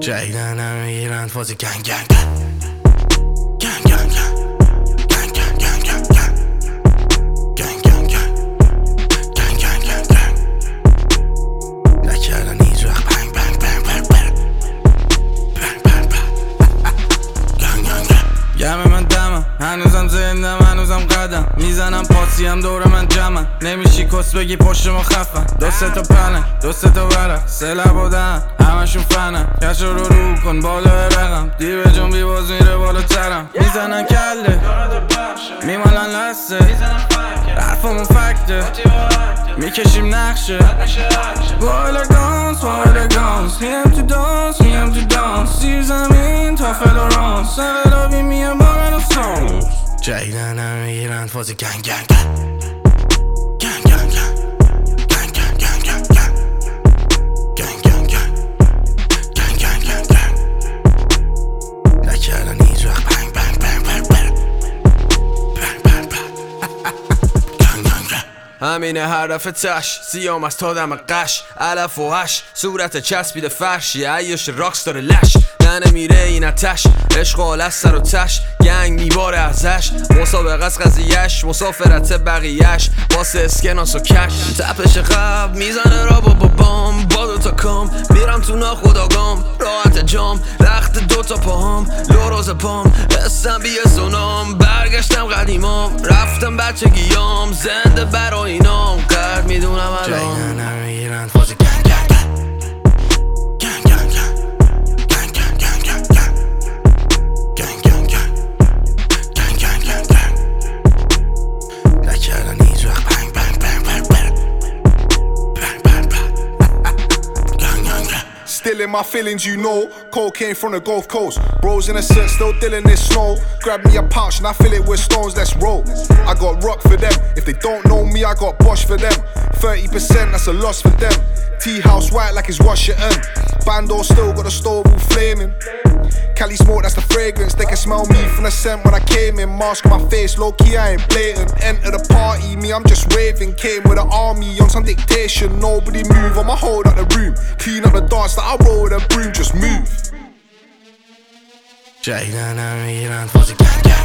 جدیدن میگیرن فاز گنگ گنگ گنگ گنگ گنگ گنگ گنگ گنگ گنگ گنگ گنگ گنگ گنگ گنگ نکردن هیچ وقت بنگ بنگ بنگ بنگ بنگ بنگ بنگ گنگ گنگ گم من دمم هنوزم زندم هنوزم قدم میزنم پاسیم دور من جمعن نمیشی کس بگی پشت ما خفن دو سه تا پلن دو سه تا ورق سه لب و دهن همشون فنن کش رو کن بالا رقم دیو جون بی باز میره بالاترم میزنن کله میمالن لسه حرفمون فکته میکشیم نقشه وایل گانس میم تو دانس زیر زمین تا فلورانس سهرابی میام با من و سانس جدیدن میگیرن فاز گنگ گنگ گنگ گنگ گنگ گنگ گنگ گنگ گنگ گنگ گنگ گنگ گنگ گنگ نکردن هیچ وقت بنگ بنگ بنگ بنگ بنگ بنگ بنگ گنگ گنگ همینه هر دفعه تش سیام از تا دم قش علف و هش صورت چسبیده فرشی عیش راکس داره لش نه میره این اتش عشق و سر و تش گنگ میباره ازش مسابقه از قضیهش مسافرت بقیهش واسه اسکناس و کش تپش قبل میزنه را با بابام با دوتا کام میرم تو ناخداگام راحت جام رخت دوتا پاهام لوروز پام هستم بیه سونام برگشتم قدیمام رفتم بچگیام زنده برای اینام قرد میدونم الان جدیدن میگیرن فاز گنگ گنگ گنگ گنگ گنگ گنگ گنگ گنگ گنگ گنگ گنگ گنگ گنگ نکردن هیچ وقت بنگ بنگ بنگ بنگ بنگ بنگ بنگ گنگ گنگ Still in my feelings, you know. Cocaine from the Gulf Coast. Bros in a set, still dealing this snow. Grab me a pouch and I fill it with stones, let's roll. I got rock for them. If they don't know me, I got Bosch for them. 30%, that's a loss for them. Tea house white like it's Washington. Bando still got the stove all flaming. Cali smoke, that's the fragrance. They can smell me from the scent when I came in. Mask on my face, low key, I ain't blatant. Enter the party, me, I'm just raving. Came with an army on some dictation. Nobody move, I'ma hold up the room. Clean up the dance that I roll with a broom, just move. جدیدن میگیرن فاز گنگ گنگ